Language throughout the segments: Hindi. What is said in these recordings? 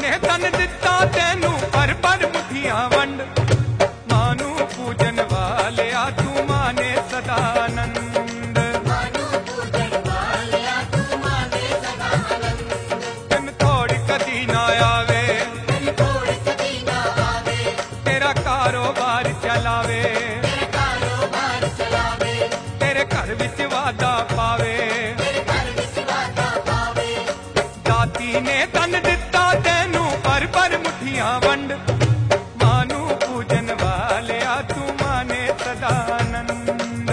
ने तन दिता तेनू पर मुठियां वंड मानू पूजन वालिया तू माने सदानंद तिन थोड़ी कदी ना आवे तेरा कारोबार चलावे तेरे घर विच वादा पावे दाती ने तन दिता तेनू पर मुठियां वंड मानू पूजन वालिया तू माने सदानंद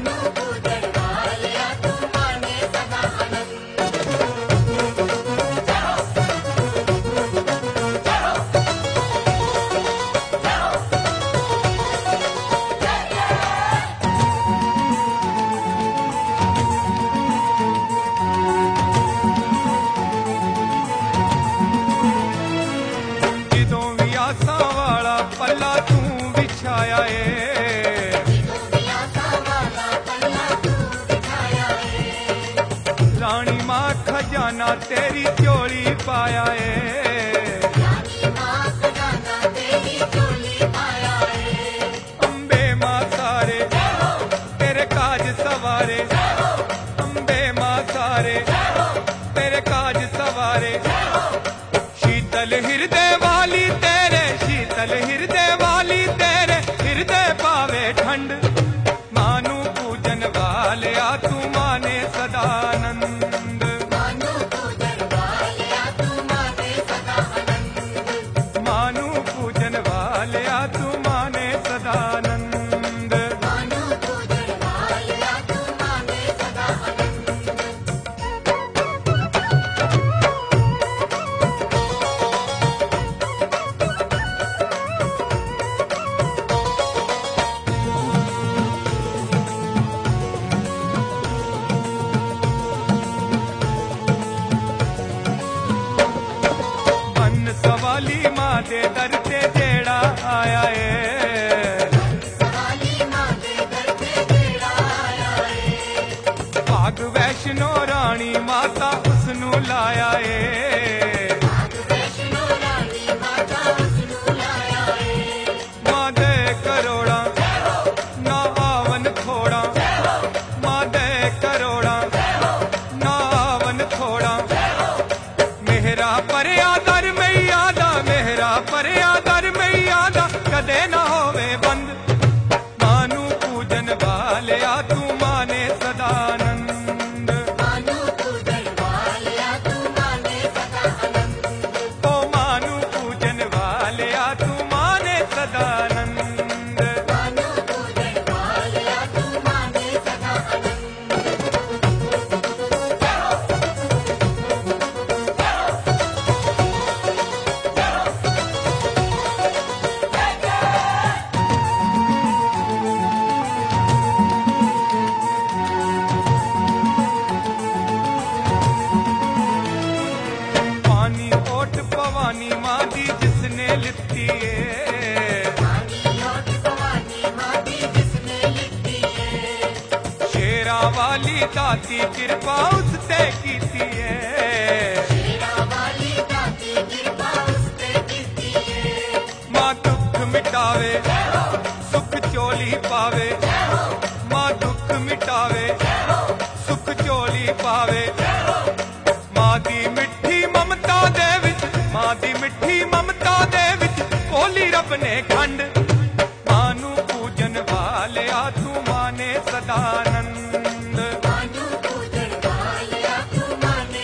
पल्ला तू बिछाया रानी माँ खजाना तेरी चोली पाया अम्बे माँ सारे तेरे काज सवारे अम्बे माँ सारे तेरे काज सवारे शीतल हृदय वाली तेरे शीतल हृदय वाली तेरे हृदय पावे ठंड मानू पूजन वालिया तू माने सदानंद मानू पूजन वालिया तू माने सदानंद सवाली माँ दे दर ते जेड़ा आया भाग वैष्णो रानी माता उसनू लाया माँ दे करोड़ा ना आवन थोड़ा माँ दे करोड़ा ना आवन थोड़ा मेहरा पर आदर मेहरा पर आदर मैयादा कदे ना होवे बंद मानू पूजन वालिया तू माने सदानंद ओ मानू पूजन वालिया तू माने सदानंद भवानी माँ दी जिसने लिखी शेरा वाली दाती कृपा उसते कीती माँ दुख मिटावे सुख चोली पावे माँ दुख मिटावे सुख चोली पावे माँ दी मिठी ममता दे माँ दी मिठी ममता दे विच कोली रब ने खंड मानू पूजन वालिया तू माने सदानंद मानू पूजन वालिया तू माने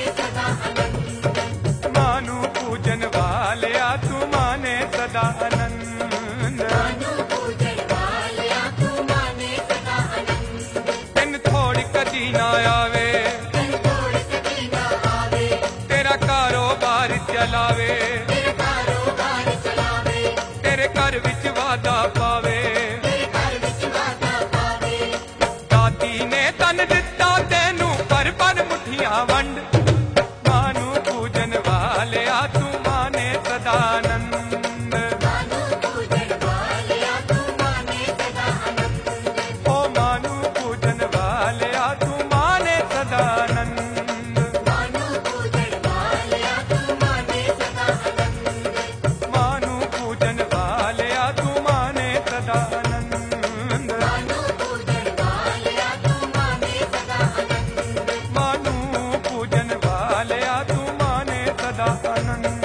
सदानंद तिन थोड़ी कदी ना आवे तेरा कारोबार चलावे तेरे घर विच वादा पावे दाती ने तन दिता तेनू पर मुठियां वंड मानू पूजन वालिया तू माने सदानंद ओ मानू पूजन वालिया तू माने सदानंद सदा आनंद।